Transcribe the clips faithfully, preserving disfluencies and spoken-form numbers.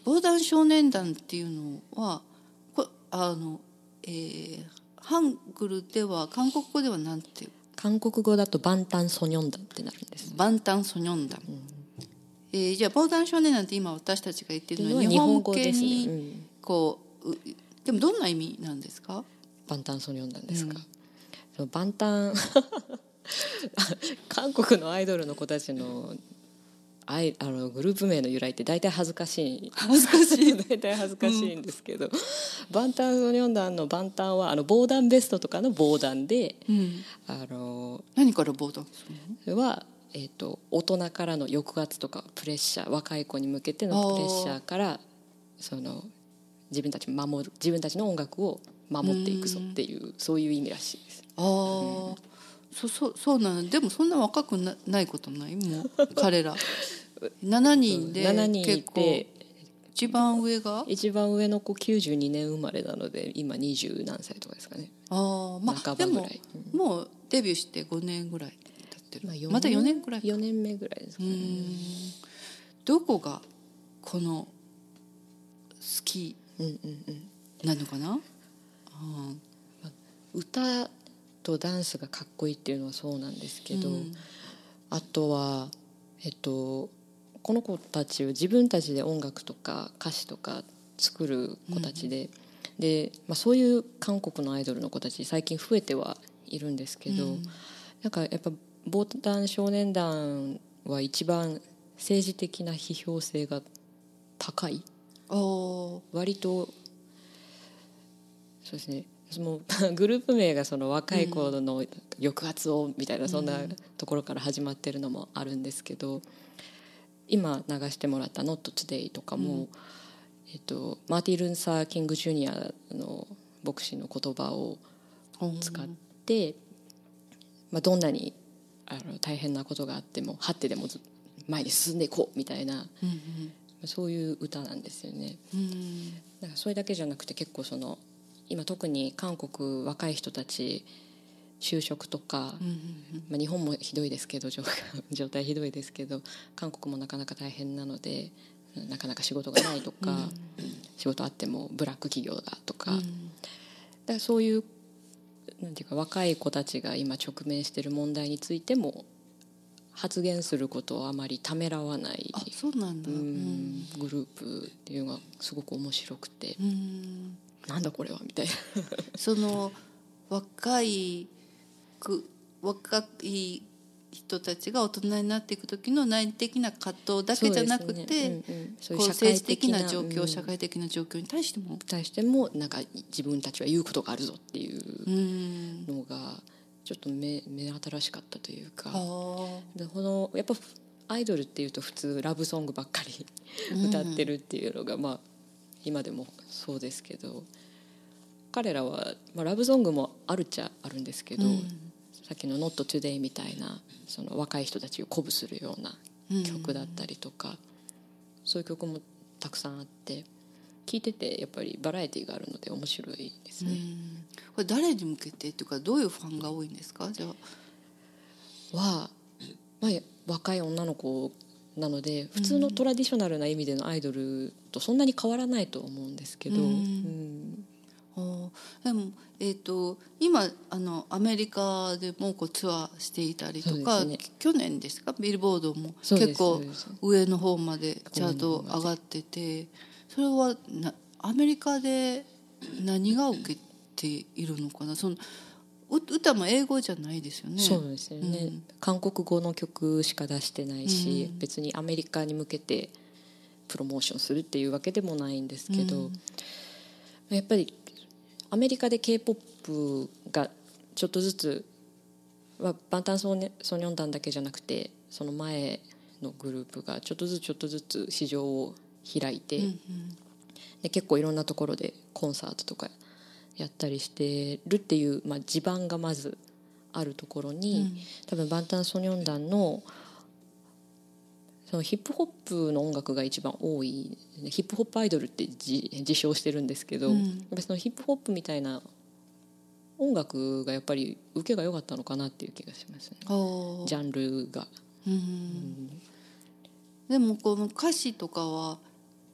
防弾少年団っていうのはこあの、えー、ハングルでは韓国語ではなんていう？ 韓国語だとバンタンソニョン団ってなるんです。 バンタンソニョン団、うん、えー、じゃあ防弾少年団って今私たちが言ってるのは日本向けにこう、ね、うん、でもどんな意味なんですか？ バンタンソニョン団ですか、うん、そのバンタン韓国のアイドルの子たちのアイあのグループ名の由来って大体恥ずかしい恥ずかしい大体恥ずかしいんですけど、うん、バンタンソニョン団のバンタンはあの防弾ベストとかの防弾で、うん、あの何から防弾するの？ それは、えーと、大人からの抑圧とかプレッシャー、若い子に向けてのプレッシャーからその自分たち守る自分たちの音楽を守っていくぞっていう、うそういう意味らしいです。 ああ、うん、そそそうなの。でもそんな若く な, ないことないもう彼らしちにんで結構一番上が一番上の子きゅうじゅうにねん生まれなので今にじゅう何歳とかですかね。 あ、まあ、 半ばぐらい。 でも、うん、もうデビューしてごねんぐらい経ってる、まあ、またよねんぐらいかよねんめぐらいですかね。うん、 どこがこの好きなのかな、うんうんうん、 あ、歌とダンスがかっこいいっていうのはそうなんですけど、うん、あとはえっとこの子たちは自分たちで音楽とか歌詞とか作る子たちで、うん、で、まあ、そういう韓国のアイドルの子たち最近増えてはいるんですけど、うん、なんかやっぱ防弾少年団は一番政治的な批評性が高い。割とそうですね、そのグループ名がその若い子の抑圧をみたいな、そんなところから始まってるのもあるんですけど、今流してもらった Not Today とかも、うん、えっと、マーティン・ルーサー・キング・ジュニアの牧師の言葉を使って、うん、まあ、どんなにあの大変なことがあっても張ってでも前に進んでいこうみたいな、うんうん、そういう歌なんですよね。うん、だからそれだけじゃなくて結構その今特に韓国若い人たち就職とか、うんうんうん、まあ、日本もひどいですけど状態ひどいですけど韓国もなかなか大変なのでなかなか仕事がないとか、うん、仕事あってもブラック企業だとか、うん、だからそういうなんていうか若い子たちが今直面している問題についても発言することをあまりためらわない、 あ、そうなんだ、うん、 グループっていうのがすごく面白くて、うん、なんだこれはみたいなその若い若い人たちが大人になっていく時の内的な葛藤だけじゃなくて、ね、うんうん、そういう政治的な状況、うん、社会的な状況に対しても対してもなんか自分たちは言うことがあるぞっていうのがちょっと 目, 目新しかったというか、でこのやっぱアイドルっていうと普通ラブソングばっかり歌ってるっていうのが、まあ、今でもそうですけど、彼らは、まあ、ラブソングもあるっちゃあるんですけど、うん、さっきの Not Today みたいなその若い人たちを鼓舞するような曲だったりとか、うん、そういう曲もたくさんあって聴いててやっぱりバラエティがあるので面白いですね。うん、 これ誰に向けてというかどういうファンが多いんですか？じゃあは、まあ、若い女の子なので普通のトラディショナルな意味でのアイドルとそんなに変わらないと思うんですけど、うんうんでも、えーと、今あのアメリカでもこうツアーしていたりとか、ね、去年ですかビルボードも結構上の方までチャート上がってて、それはなアメリカで何が受けているのかな。その歌も英語じゃないですよね。 そうですよね、うん、韓国語の曲しか出してないし、うん、別にアメリカに向けてプロモーションするっていうわけでもないんですけど、うん、やっぱりアメリカで K-ポップ がちょっとずつバンタンソニョン団だけじゃなくてその前のグループがちょっとずつちょっとずつ市場を開いて、うんうん、で結構いろんなところでコンサートとかやったりしてるっていう、まあ、地盤がまずあるところに、うん、多分バンタンソニョン団のそのヒップホップの音楽が一番多い。ヒップホップアイドルって自, 自称してるんですけど、うん、やっぱりそのヒップホップみたいな音楽がやっぱり受けが良かったのかなっていう気がしますね。ジャンルが、うんうん、でもこの歌詞とかは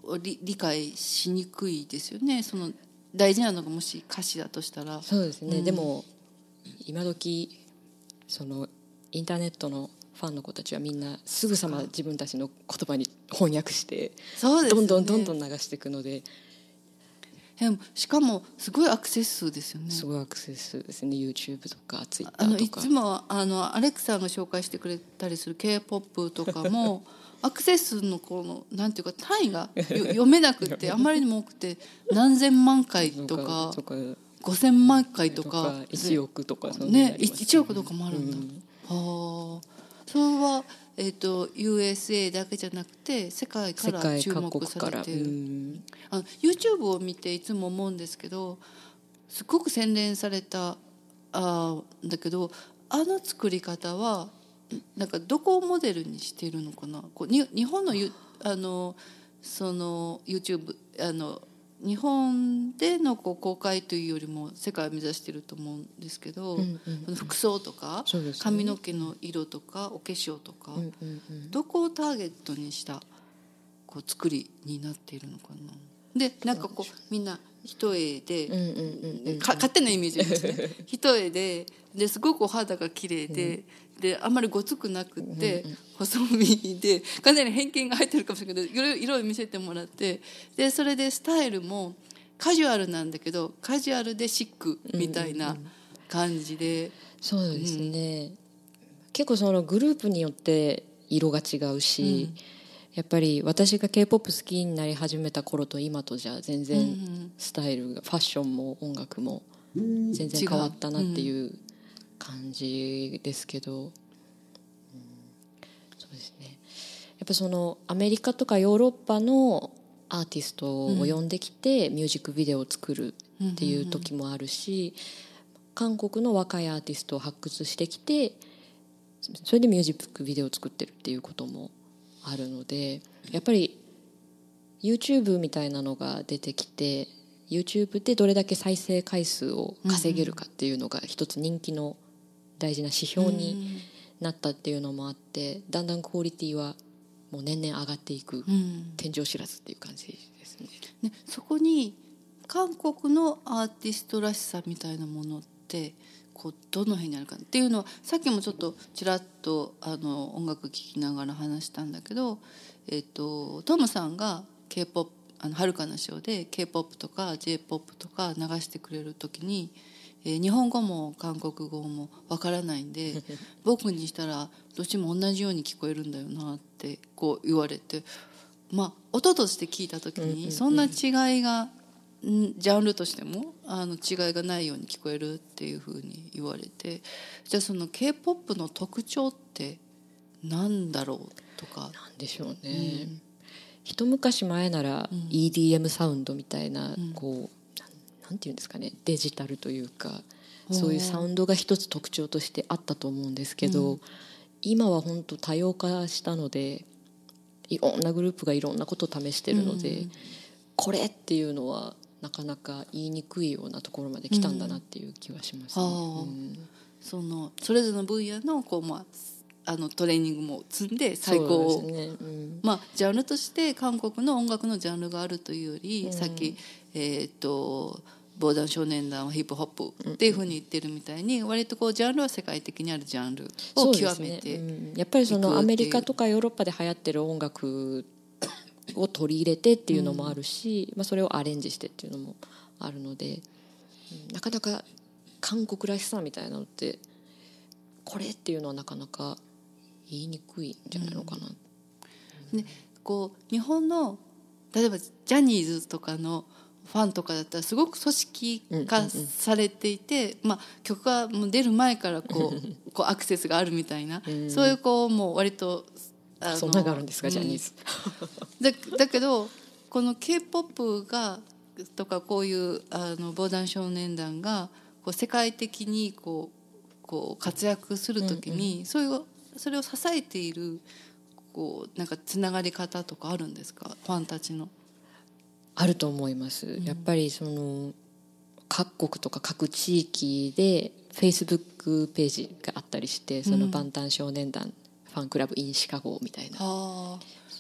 理理解しにくいですよね。その大事なのがもし歌詞だとしたら。 そうですね、 うん、 でも今時そのインターネットのファンの子たちはみんなすぐさま自分たちの言葉に翻訳して、 そうですね、 どんどんどんどん流していくので、 しかもすごいアクセス数ですよね。 すごいアクセス数ですね。 YouTube とか Twitter あのとか、 いつもあのアレクさんが紹介してくれたりする K-ポップ とかもアクセス数のこのなんていうか単位が読めなくてあまりにも多くて何千万回とかごせんまん回とかいちおくとかそんなね、いちおくとかもあるんだ、うん、はあ、それは、えーと、ユーエスエー だけじゃなくて世界から注目されている、うん、あの YouTube を見ていつも思うんですけど、すごく洗練されたあだけど、あの作り方はなんかどこをモデルにしているのかな。こうに日本の、あのその YouTube あの日本でのこう公開というよりも世界を目指していると思うんですけど、うんうんうん、服装とか、ね、髪の毛の色とかお化粧とか、うんうんうん、どこをターゲットにしたこう作りになっているのかな。でなんかこうみんな一重で、うんうんうんうん、か勝手なイメージですね一重でですごくお肌が綺麗で、うん、であんまりごつくなくって、うんうん、細身でかなり偏見が入ってるかもしれないけど色々見せてもらって、でそれでスタイルもカジュアルなんだけどカジュアルでシックみたいな感じで、うんうん、 そうですね、うん、結構そのグループによって色が違うし、うん、やっぱり私が K-ポップ 好きになり始めた頃と今とじゃ全然スタイルが、うん、ファッションも音楽も全然変わったなっていう感じですけど、うん、そうですね、やっぱそのアメリカとかヨーロッパのアーティストを呼んできてミュージックビデオを作るっていう時もあるし、韓国の若いアーティストを発掘してきてそれでミュージックビデオを作ってるっていうこともあるので、やっぱり YouTube みたいなのが出てきて YouTube でどれだけ再生回数を稼げるかっていうのが一つ人気の大事な指標になったっていうのもあって、だんだんクオリティはもう年々上がっていく、天井知らずっていう感じですね。 ね、そこに韓国のアーティストらしさみたいなものってこうどの辺にあるかっていうのはさっきもちょっとちらっとあの音楽聴きながら話したんだけど、えっと、トムさんが K-ポップ あの遥かなショーで K-ポップ とか J-ポップ とか流してくれる時に、えー、日本語も韓国語もわからないんで僕にしたらどっちも同じように聞こえるんだよなってこう言われて、まあ音として聞いた時にそんな違いがジャンルとしてもあの違いがないように聞こえるっていうふうに言われて、じゃあその K-ポップ の特徴って何だろうとか。 なんでしょうね、うん、一昔前なら イーディーエム サウンドみたいな、うん、こう な, なんていうんですかね、デジタルというかそういうサウンドが一つ特徴としてあったと思うんですけど、うん、今は本当多様化したのでいろんなグループがいろんなことを試してるので、うん、これっていうのはなかなか言いにくいようなところまで来たんだなっていう気はしますね、うんうん、 そのそれぞれの分野のこう、まあ、あのトレーニングも積んで最高を、ね、うん、まあ、ジャンルとして韓国の音楽のジャンルがあるというより、うん、さっき、えー、と防弾少年団はヒップホップっていうふうに言ってるみたいに、割とこうジャンルは世界的にあるジャンルを極めて、ね、うん、 やっぱりそのアメリカとかヨーロッパで流行ってる音楽を取り入れてっていうのもあるし、うん、まあ、それをアレンジしてっていうのもあるので、うん、なかなか韓国らしさみたいなのってこれっていうのはなかなか言いにくいんじゃないのかな、 うん、ね、こう日本の例えばジャニーズとかのファンとかだったらすごく組織化されていて、うんうんうん、まあ、曲がもう出る前からこうこうアクセスがあるみたいな、うん、そういうこうもう割とそんなのがあるんですか、うん、ジャニーズだ, だけどこの K-ポップ がとかこういうあの防弾少年団がこう世界的にこうこう活躍するときに、うんうん、そういうそれを支えているこうなんかつながり方とかあるんですか、ファンたちの。 あると思います、うん、やっぱりその各国とか各地域で Facebook ページがあったりして、その万端少年団ファンクラブインシカゴみたいな、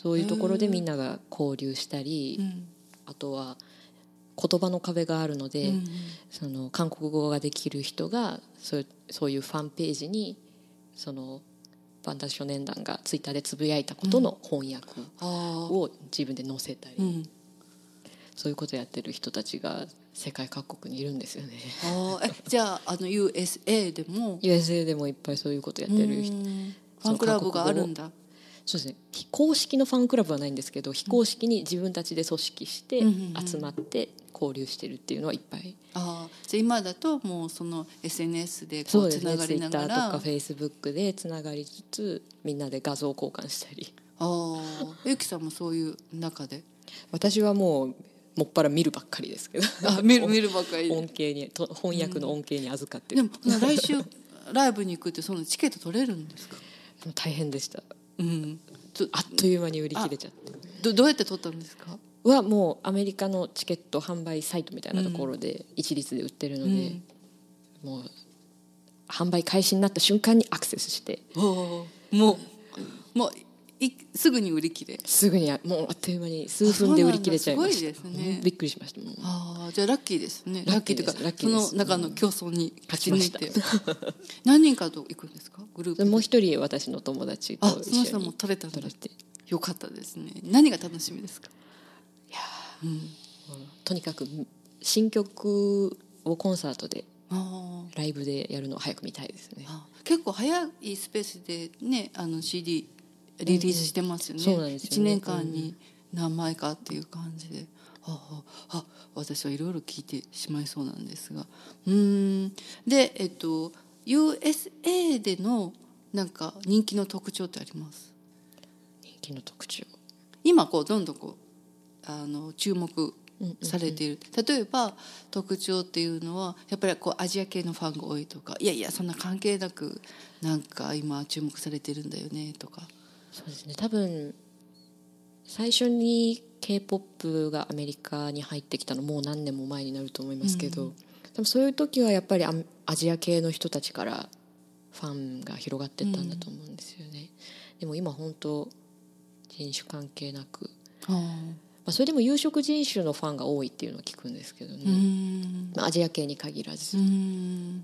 そういうところでみんなが交流したり、うん、あとは言葉の壁があるので、うん、その韓国語ができる人がそういう、そういうファンページにそのバンダ少年団がツイッターでつぶやいたことの翻訳を自分で載せたり、うん、そういうことやってる人たちが世界各国にいるんですよね。 あえじゃあ、あの ユーエスエー でもユーエスエー でもいっぱいそういうことやってる人、ファンクラブがあるんだ。 そうですね、公式のファンクラブはないんですけど、非公式に自分たちで組織して集まって交流してるっていうのはいっぱい、 あじゃあ今だともうその エスエヌエス でこうつながりながら、 ツイッターとかフェイスブックでつながりつつみんなで画像交換したり。 あゆきさんもそういう中で？ 私はもうもっぱら見るばっかりですけどあ見る見るばっかり恩恵にと翻訳の恩恵に預かってる、うん、でも来週ライブに行くってそのチケット取れるんですか？ 大変でした、うん、 あっという間に売り切れちゃって。 ど, どうやって取ったんですか？ はもうアメリカのチケット販売サイトみたいなところで一律で売ってるので、うん、もう販売開始になった瞬間にアクセスして、 もうもういすぐに売り切れ、 すぐにもうあっという間に数分で売り切れちゃいました。 すごいですね、 びっくりしました。もうあじゃあラッキーですね。ラッキーというかその中の競争に勝ち抜いて、うん、何人かと行くんですか？グループもう一人私の友達と一緒に。 あその人も取れたんだってよかったですね。何が楽しみですか？ いや、うん、とにかく新曲をコンサートでライブでやるのを早く見たいですね。 あ結構早いスペースで、ね、あの シーディー リリースしてますよね、うん、そうなんですよね。いちねんかんに何枚かっていう感じで、うん、ああ私はいろいろ聞いてしまいそうなんですが、うーんで、えっと、ユーエスエー でのなんか人気の特徴ってあります？ 人気の特徴、 今こうどんどんこうあの注目されている、うんうんうん、例えば特徴っていうのはやっぱりこうアジア系のファンが多いとか、いやいやそんな関係なくなんか今注目されてるんだよねとか。 そうですね、多分最初に K-ポップ がアメリカに入ってきたのもう何年も前になると思いますけど、うん、多分そういう時はやっぱりアジア系の人たちからファンが広がっていったんだと思うんですよね、うん、でも今本当人種関係なく、まあ、それでも有色人種のファンが多いっていうのは聞くんですけどね、うんまあ、アジア系に限らず、うん、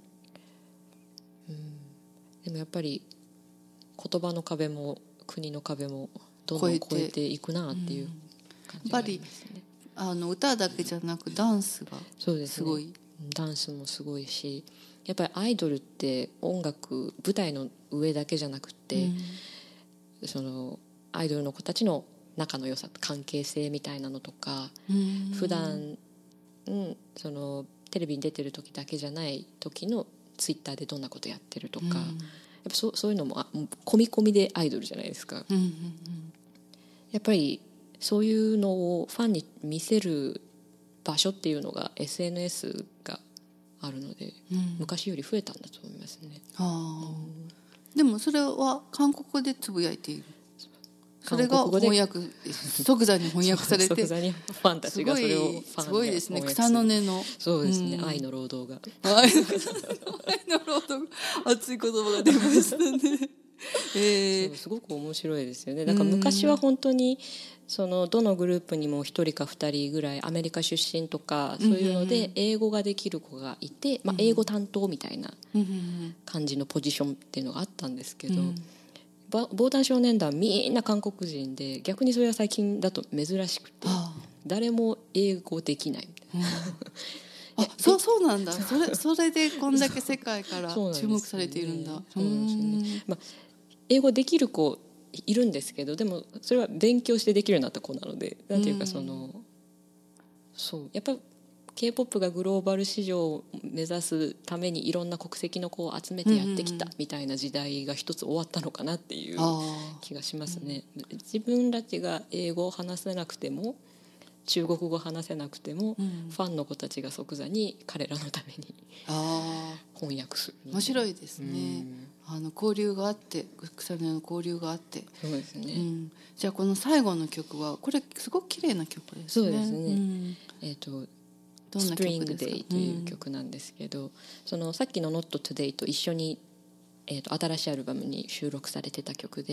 うん、でもやっぱり言葉の壁も国の壁もどんどん越えていくなっていう感じがありますね。 やっぱりあの歌だけじゃなくダンスがすごい、ね、 ダンスもすごいし、やっぱりアイドルって音楽舞台の上だけじゃなくて、うん、そのアイドルの子たちの仲の良さ関係性みたいなのとか、うん、普段、うん、そのテレビに出てる時だけじゃない時のツイッターでどんなことやってるとか、うん、やっぱ そ, そういうのも込み込みでアイドルじゃないですか、うんうんうん、やっぱりそういうのをファンに見せる場所っていうのが エスエヌエス があるので、うん、昔より増えたんだと思いますね。あ、 うん、でもそれは韓国語でつぶやいている、それが翻訳即座に翻訳されて即座にファンたちがそれをファンですごいですね。草の根のそうですね、うん、愛の労働が愛の労働熱い言葉が出ましたねえー、 すごく面白いですよね。だから昔は本当にそのどのグループにもひとりかふたりぐらいアメリカ出身とかそういうので英語ができる子がいて、まあ、英語担当みたいな感じのポジションっていうのがあったんですけど、防弾少年団みんな韓国人で、逆にそれは最近だと珍しくて誰も英語できないみたいな、 うん、あそうそうなんだ。それ、それでこんだけ世界から注目されているんだ。 そうなんですよね。まあ、英語できる子いるんですけど、でもそれは勉強してできるようになった子なので、なんていうかその、そうやっぱ K-ポップ がグローバル市場を目指すためにいろんな国籍の子を集めてやってきたみたいな時代が一つ終わったのかなっていう気がしますね。自分たちが英語を話せなくても中国語話せなくても、うん、ファンの子たちが即座に彼らのために翻訳する。 面白いですね、うん、あの交流があって草根の交流があって。 そうですね、うん、 じゃあこの最後の曲はこれすごく綺麗な曲ですね。 そうですね、うん、えっとスプリングデイという曲なんですけど、うん、そのさっきの Not Today と一緒に、えー、と新しいアルバムに収録されてた曲で、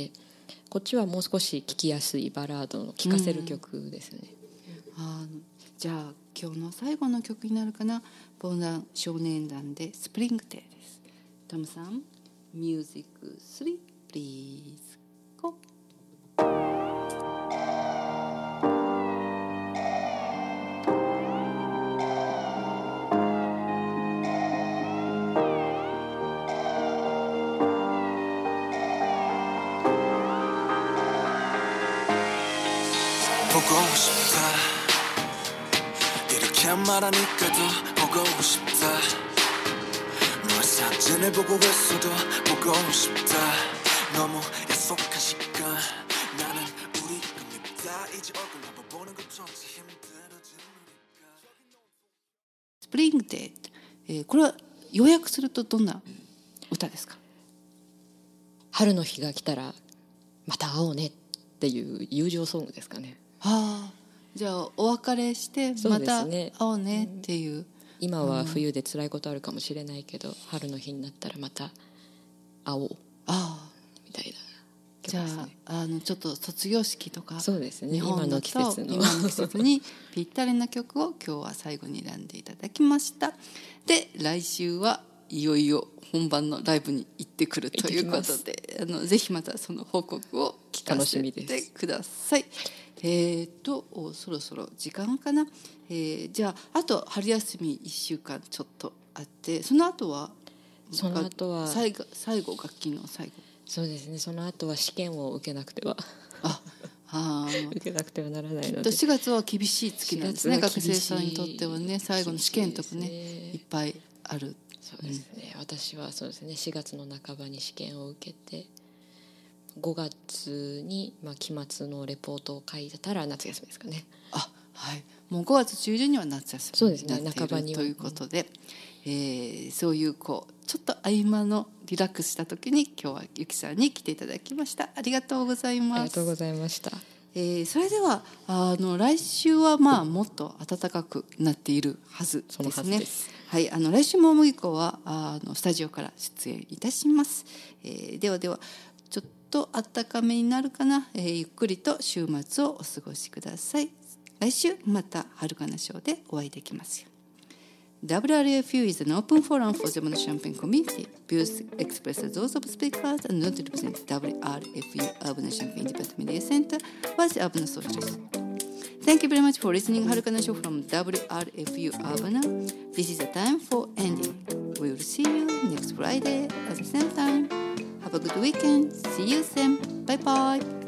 こっちはもう少し聴きやすいバラードの聴かせる曲ですね、 うん、あじゃあ今日の最後の曲になるかな。防弾少年団でスプリングデーです。トムさんミュージックスリー please go。 보고 싶다 이렇게 말하니까도 보고 싶다 너의 사진을 보고 있어도 보고 싶다 너무 약속한 시간 나는 우리가 밉다 이제 얼굴 한번 보는 것조차 힘들어진 우리가 スプリングデー、えー、これは要約するとどんな歌ですか？ 春の日が来たらまた会おうねっていう友情ソングですかね。 はあ、じゃあお別れしてまた会おうねっていう、うん、 今は冬で辛いことあるかもしれないけど、うん、春の日になったらまた会おうあみたいな、ね、 じゃあ、あのちょっと卒業式とかそうですね、今の季節の今の季節にぴったりな曲を今日は最後に選んでいただきました。で来週はいよいよ本番のライブに行ってくるということで、あのぜひまたその報告を聞かせてください。えー、とそろそろ時間かな、えー、じゃああと春休みいっしゅうかんちょっとあって、その後はその後は最後、最後楽器の最後そうですね、その後は試験を受けなくてはああ受けなくてはならないので、しがつは厳しい月なんですね。学生さんにとってはね、最後の試験とかね、いっぱいある。 そうですね、うん、私はそうですね、しがつの半ばに試験を受けてごがつに、まあ、期末のレポートを書いたら夏休みですかね。 あ、はい、もうごがつ中旬には夏休みになっている、ね、ということで、えー、そういうこうちょっと合間のリラックスした時に今日はゆきさんに来ていただきました。ありがとうございます。 ありがとうございました。 えー、それではあの来週はまあもっと暖かくなっているはずですね。 そのはずです。 はい、あの来週も麦子はあのスタジオから出演いたします。えー、ではではちょっと暖かめになるかな、えー、ゆっくりと週末をお過ごしください。来週また春かなショーでお会いできますよ。ダブリューアールエフユー is an open forum for the Champaign community. Views expressed are those of speakers and not represent ダブリューアールエフユーUrbana Champaign Independent Media Center or the Urbana Socialist. Thank you very much for listening Harukana Show from ダブリューアールエフユーUrbana. This is the time for ending. We will see you next Friday at the same time. Have a good weekend. See you soon. Bye bye.